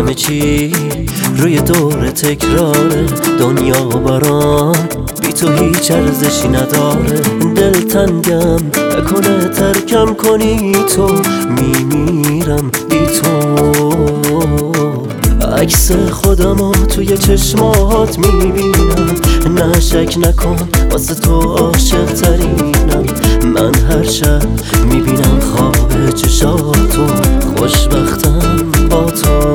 همه چی روی دور تکراره، دنیا برام بی تو هیچ ارزشی نداره. دلتنگم نکنه ترکم کنی تو، میمیرم بی تو. عکس خودمو توی چشمات میبینم، نه شک نکن واسه تو عاشق ترینم. من هر شب میبینم خواب چشاتو، خوشبختم با تو.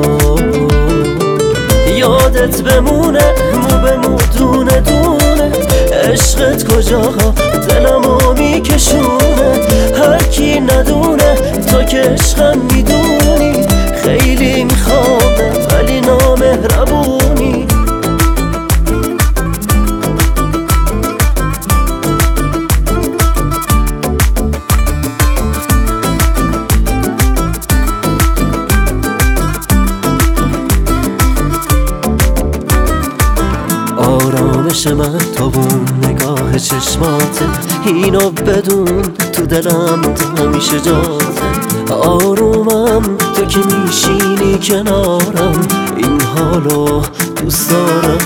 یادت بمونه مو به مو دونه دونه، عشقت کجا دلمو میکشونه. هر کی ندونه تو که عشقم میدونی، خیلی میخوامه ولی نامهربونی. آرامش من تو بون نگاه چشماته، اینو بدون تو دلم همیشه جاته. آرومم تو که میشینی کنارم، این حالو دوست دارم.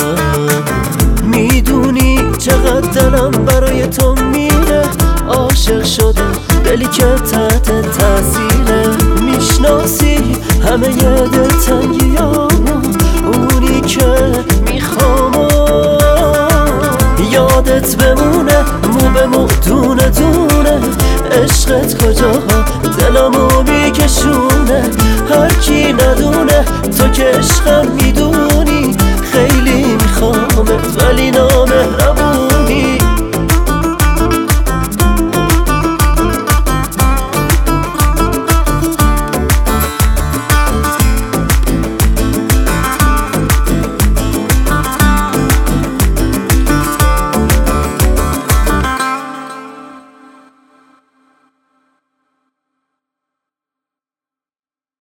میدونی چقدر دلم برای تو میره، عاشق شدم دلی که تحت تاثیره. میشناسی همه دلتنگیامو، اونی که میخوام. یادت بمونه مو به مو دونه دونه، عشقت کجا دلمو میکشونه. هر کی ندونه تو که عشقم میدونی، خیلی میخوامت ولی نامهربونی.